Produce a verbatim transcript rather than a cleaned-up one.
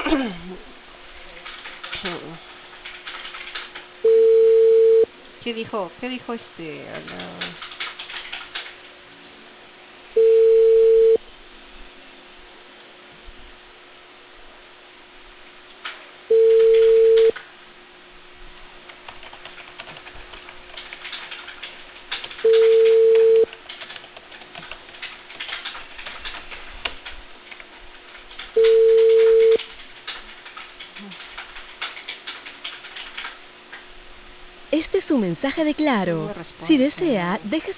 ¿Qué dijo? ¿Qué dijo este? A la- Este es un mensaje de No Claro. me Si responde. desea, deje